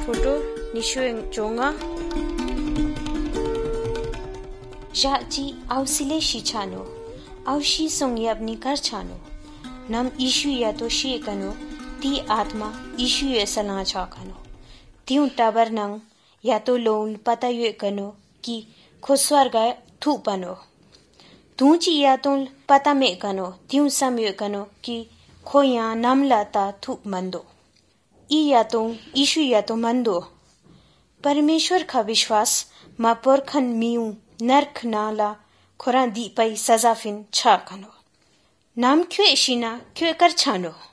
Photo निशो चोंगा जी आउसिले शिछानो आउशी song अपनी कर छानो नम ईशु या तो शी कनो ती आत्मा ईशु ये सला छाकनो तीउ टाबर नंग या तो लोन पता ये कनो कि खुस्वर्ग थू पनो तू ची या तो पता में कनो तीउ सम ये कनो कि खोया नम लाता थू मंदो ई या तो ईशु या तो मंदो परमेश्वर का विश्वास मा पुरखन मियू नरक नाला खुरा दी पई सजा फिन छा कनो नाम क्यों इशिना क्यों कर छानो।